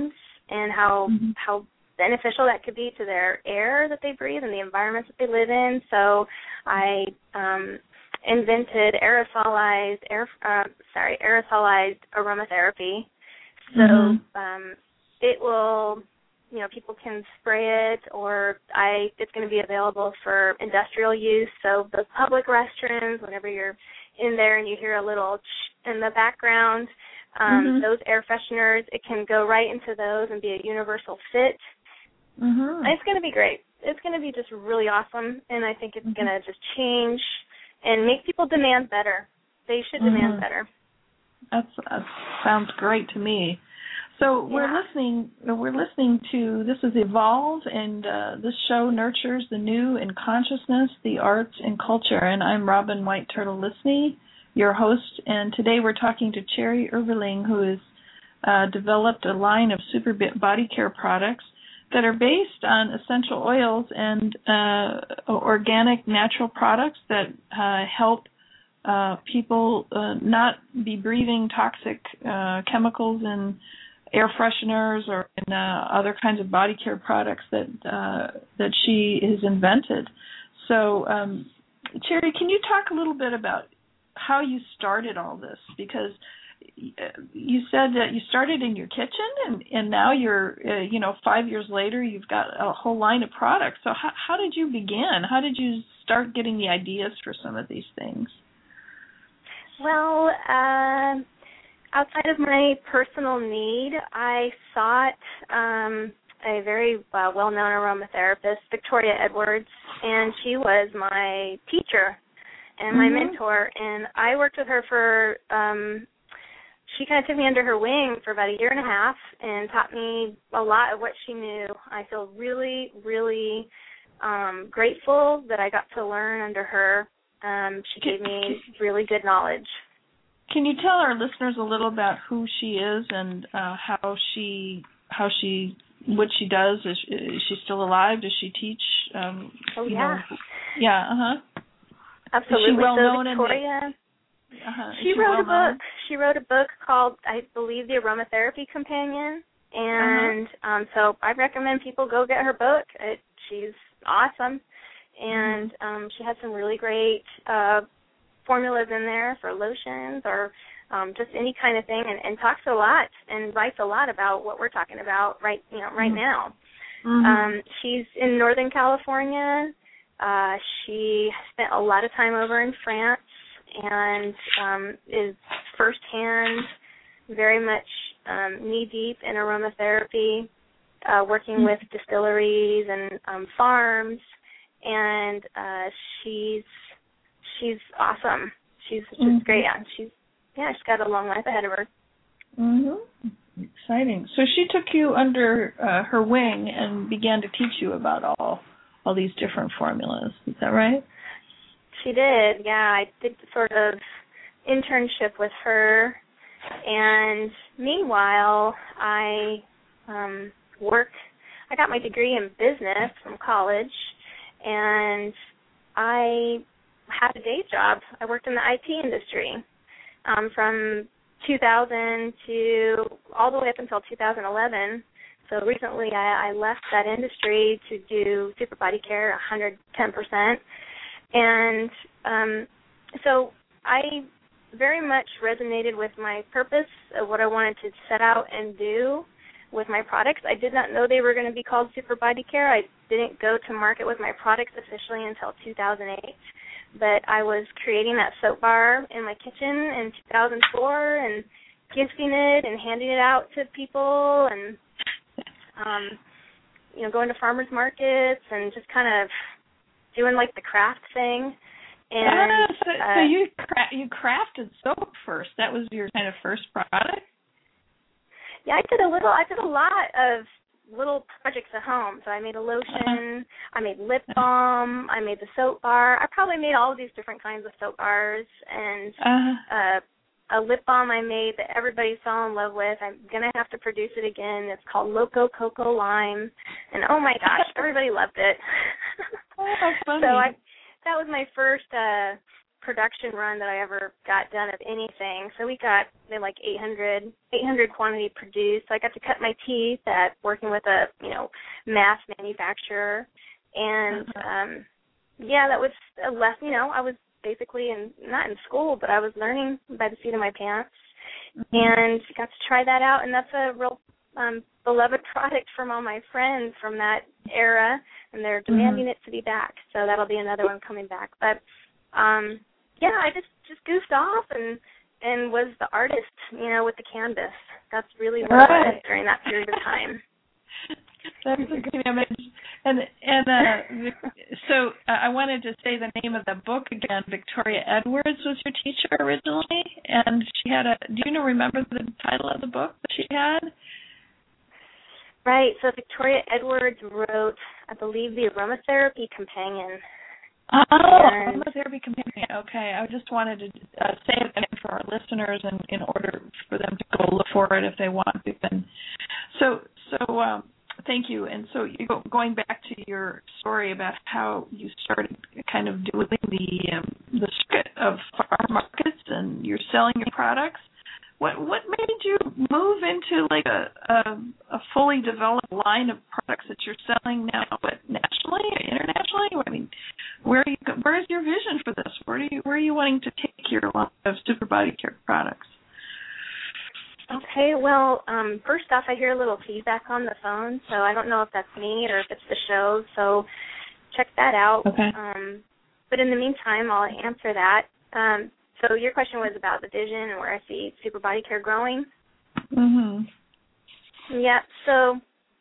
and how mm-hmm. how beneficial that could be to their air that they breathe and the environments that they live in. So I um, invented aerosolized air uh, sorry aerosolized aromatherapy. So mm-hmm. um, it will, you know, people can spray it, or I it's going to be available for industrial use. So the public restrooms, whenever you're in there and you hear a little ch in the background, um, mm-hmm. those air fresheners, it can go right into those and be a universal fit. Mm-hmm. It's going to be great. It's going to be just really awesome, and I think it's mm-hmm. going to just change and make people demand better. They should mm-hmm. demand better. That's, that sounds great to me. So we're yeah. listening. We're listening to this is Evolve, and uh, this show nurtures the new in consciousness, the arts, and culture. And I'm Robin White Turtle Lisney, your host. And today we're talking to Cherry Erveling, who has uh, developed a line of super body care products that are based on essential oils and uh, organic, natural products that uh, help uh, people uh, not be breathing toxic uh, chemicals and air fresheners or in, uh, other kinds of body care products that uh, that she has invented. So, um, Cherry, can you talk a little bit about how you started all this? Because you said that you started in your kitchen, and, and now you're, uh, you know, five years later, you've got a whole line of products. So how, how did you begin? How did you start getting the ideas for some of these things? Well, uh, outside of my personal need, I sought um, a very uh, well-known aromatherapist, Victoria Edwards, and she was my teacher and my mm-hmm. mentor. And I worked with her for, um, she kind of took me under her wing for about a year and a half and taught me a lot of what she knew. I feel really, really um, grateful that I got to learn under her. Um, she gave me really good knowledge. Can you tell our listeners a little about who she is and uh, how she, how she, what she does? Is, is she still alive? Does she teach? Um, oh you yeah, know, yeah, uh huh. Absolutely. Is she well so known Victoria, in the, uh-huh. she, she wrote well a book. known? She wrote a book called, I believe, The Aromatherapy Companion, and uh-huh. um, so I recommend people go get her book. It, she's awesome, and um, she has some really great uh, formulas in there for lotions or um, just any kind of thing, and, and talks a lot and writes a lot about what we're talking about right, you know, right mm-hmm. now. Mm-hmm. Um, she's in Northern California. Uh, she spent a lot of time over in France and um, is firsthand very much um, knee-deep in aromatherapy, uh, working mm-hmm. with distilleries and um, farms, and uh, she's she's awesome. She's just mm-hmm. great. Yeah, she's yeah, she's got a long life ahead of her. Mm-hmm. Exciting. So she took you under uh, her wing and began to teach you about all all these different formulas. Is that right? She did. Yeah, I did sort of internship with her, and meanwhile, I um, work. I got my degree in business from college, and I had a day job. I worked in the I T industry um, from two thousand to all the way up until two thousand eleven. So recently I, I left that industry to do super body care one hundred ten percent. And um, so I very much resonated with my purpose of what I wanted to set out and do with my products. I did not know they were going to be called super body care. I didn't go to market with my products officially until two thousand eight. But I was creating that soap bar in my kitchen in two thousand four and gifting it and handing it out to people and, um, you know, going to farmers markets and just kind of doing like the craft thing. And ah, so, uh, so you cra- you crafted soap first. That was your kind of first product? Yeah, I did a little. I did a lot of little projects at home. So I made a lotion, uh-huh. I made lip balm, I made the soap bar. I probably made all of these different kinds of soap bars, and uh-huh. uh, a lip balm I made that everybody fell in love with. I'm going to have to produce it again. It's called Loco Coco Lime, and oh my gosh, everybody loved it. Oh, that's funny. So I, that was my first uh, production run that I ever got done of anything. So we got like eight hundred, eight hundred quantity produced. So I got to cut my teeth at working with a, you know, mass manufacturer. And, um, yeah, that was a lesson. You know, I was basically in, not in school, but I was learning by the seat of my pants. Mm-hmm. And got to try that out. And that's a real um, beloved product from all my friends from that era. And they're demanding mm-hmm. it to be back. So that'll be another one coming back. But, Um, yeah, I just, just goofed off and and was the artist, you know, with the canvas. That's really what right. I was during that period of time. That's a good image. And and uh, so uh, I wanted to say the name of the book again. Victoria Edwards was your teacher originally, and she had a. Do you know remember the title of the book that she had? Right. So Victoria Edwards wrote, I believe, the Aromatherapy Companion. Oh, Aromatherapy Companion. Okay, I just wanted to uh, say it again for our listeners, and in order for them to go look for it if they want to. And so, so um, thank you. And so, you go, going back to your story about how you started kind of doing the um, the circuit of farm markets, and you're selling your products. What what made you move into like a, a a fully developed line of products that you're selling now, but nationally or internationally? I mean, where are you, where is your vision for this? Where do you where are you wanting to take your line of super body care products? Okay, well, um, first off, I hear a little feedback on the phone, so I don't know if that's me or if it's the show. So check that out. Okay. Um, but in the meantime, I'll answer that. Um, So your question was about the vision and where I see super body care growing. Mhm. Yeah. So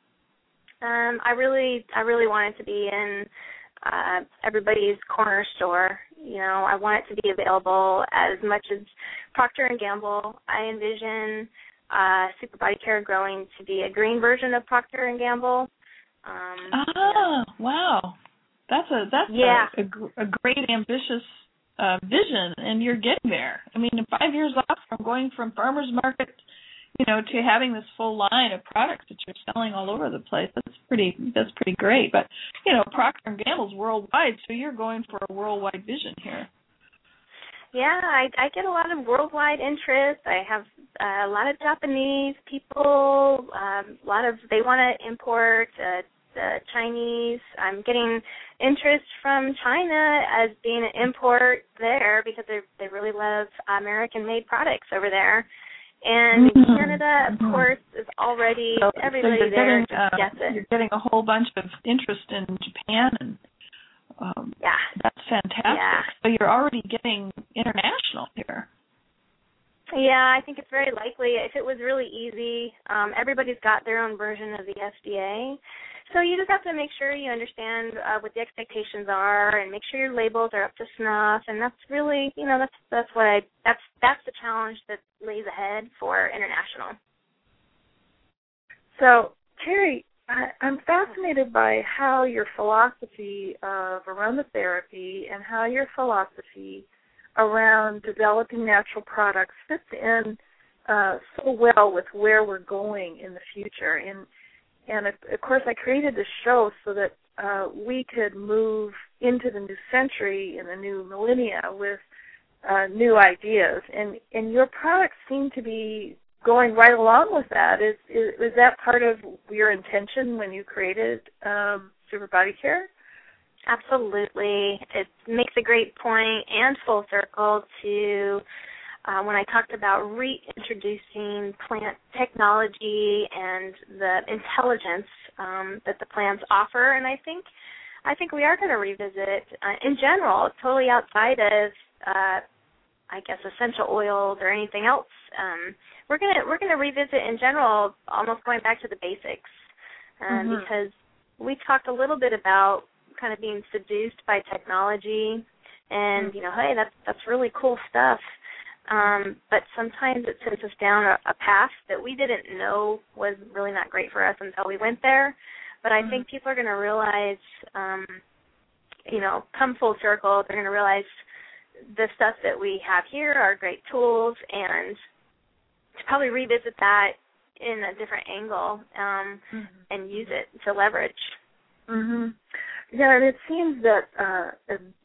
um, I really, I really want it to be in uh, everybody's corner store. You know, I want it to be available as much as Procter and Gamble. I envision uh, super body care growing to be a green version of Procter and Gamble. Um, ah, yeah. Wow. That's a that's yeah. a, a, a great ambitious Uh, vision, and you're getting there. I mean, in five years off from going from farmers market, you know, to having this full line of products that you're selling all over the place, that's pretty. That's pretty great. But you know, Procter and Gamble's worldwide, so you're going for a worldwide vision here. Yeah, I, I get a lot of worldwide interest. I have uh, a lot of Japanese people. Um, a lot of they want to import. Uh, The Chinese. I'm getting interest from China as being an import there because they they really love American-made products over there. And mm-hmm. Canada, of mm-hmm. course, is already so, everybody so there getting, just uh, gets it. You're getting a whole bunch of interest in Japan, and um, yeah, that's fantastic. Yeah. So you're already getting international here. Yeah, I think it's very likely. If it was really easy, um, everybody's got their own version of the F D A. So you just have to make sure you understand uh, what the expectations are, and make sure your labels are up to snuff. And that's really, you know, that's that's what I that's that's the challenge that lays ahead for international. So, Terry, I, I'm fascinated by how your philosophy of aromatherapy and how your philosophy around developing natural products fits in uh, so well with where we're going in the future. And And, of course, I created this show so that uh, we could move into the new century and the new millennia with uh, new ideas. And, and your products seem to be going right along with that. Is, is, is that part of your intention when you created um, Super Body Care? Absolutely. It makes a great point and full circle to Uh, when I talked about reintroducing plant technology and the intelligence um, that the plants offer, and I think I think we are going to revisit uh, in general, totally outside of uh, I guess essential oils or anything else. Um, we're gonna we're gonna revisit in general, almost going back to the basics, uh, mm-hmm. because we talked a little bit about kind of being seduced by technology, and mm-hmm. you know, hey, that's that's really cool stuff. Um, but sometimes it sends us down a, a path that we didn't know was really not great for us until we went there. But I mm-hmm. think people are going to realize, um, you know, come full circle, they're going to realize the stuff that we have here are great tools, and to probably revisit that in a different angle um, mm-hmm. and use it to leverage. Mm-hmm. Yeah, and it seems that uh,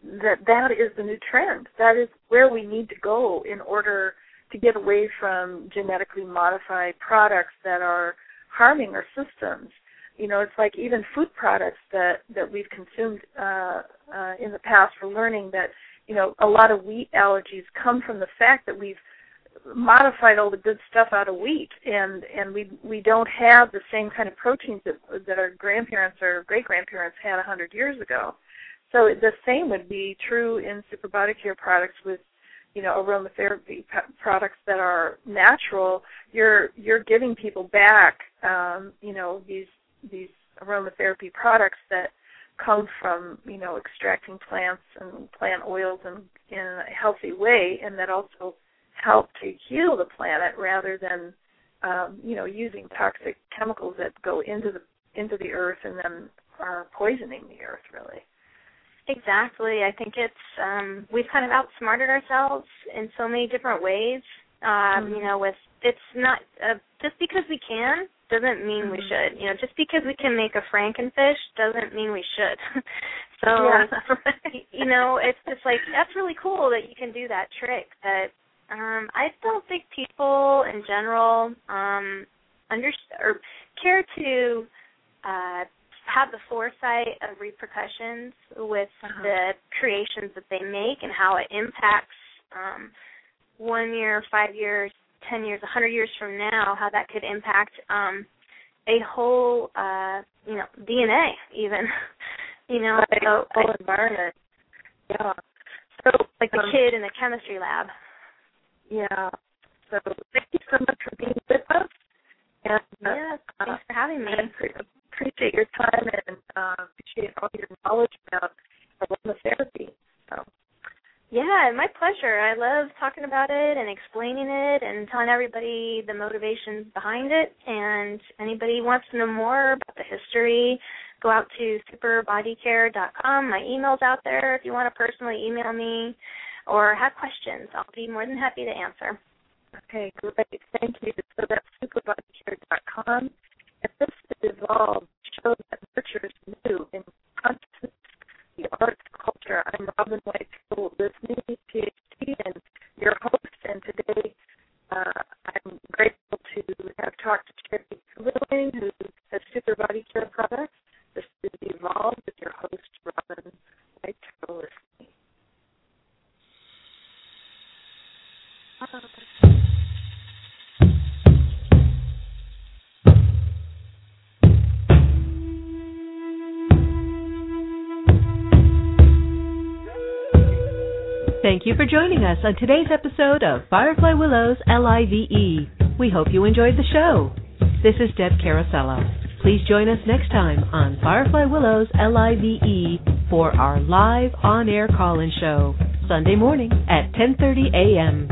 that that is the new trend. That is where we need to go in order to get away from genetically modified products that are harming our systems. You know, it's like even food products that, that we've consumed uh, uh, in the past. We're learning that, you know, a lot of wheat allergies come from the fact that we've modified all the good stuff out of wheat, and, and we we don't have the same kind of proteins that, that our grandparents or great-grandparents had one hundred years ago. So the same would be true in Super Body Care products with, you know, aromatherapy products that are natural. You're you're giving people back, um, you know, these these aromatherapy products that come from, you know, extracting plants and plant oils in, in a healthy way, and that also help to heal the planet rather than, um, you know, using toxic chemicals that go into the into the earth and then are poisoning the earth, really. Exactly. I think it's um, we've kind of outsmarted ourselves in so many different ways. Um, mm-hmm. You know, with it's not uh, just because we can doesn't mean mm-hmm. we should. You know, just because we can make a Frankenfish doesn't mean we should. So, yeah. You know, it's just like that's really cool that you can do that trick. But um, I don't think people in general um, understand or care to. Uh, have the foresight of repercussions with uh-huh. the creations that they make and how it impacts um, one year, five years, ten years, a hundred years from now, how that could impact um, a whole, uh, you know, D N A even, you know, like so, whole environment. Yeah. So like the um, kid in the chemistry lab. Yeah. So thank you so much for being with us. And, uh, yes, thanks uh, for having me. Appreciate your time and uh, appreciate all your knowledge about aromatherapy. So. Yeah, my pleasure. I love talking about it and explaining it and telling everybody the motivations behind it. And anybody wants to know more about the history, go out to super body care dot com. My email's out there if you want to personally email me or have questions. I'll be more than happy to answer. Okay, great. Thank you. So that's super body care dot com. And this is Evolve, show that nurtures new in consciousness, the arts, culture. I'm Robin White Turtle-Lisney, P H D, and your host. And today uh, I'm grateful to have talked to Cherry Willing, who has Super Body Care products. This is Evolve with your host, Robin White Turtle-Lisney. Thank you for joining us on today's episode of Firefly Willows L I V E. We hope you enjoyed the show. This is Deb Carosella. Please join us next time on Firefly Willows L I V E for our live on-air call-in show, Sunday morning at ten thirty a.m.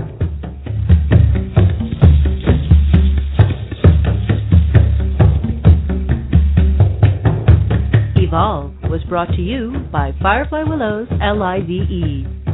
Evolve was brought to you by Firefly Willows L I V E.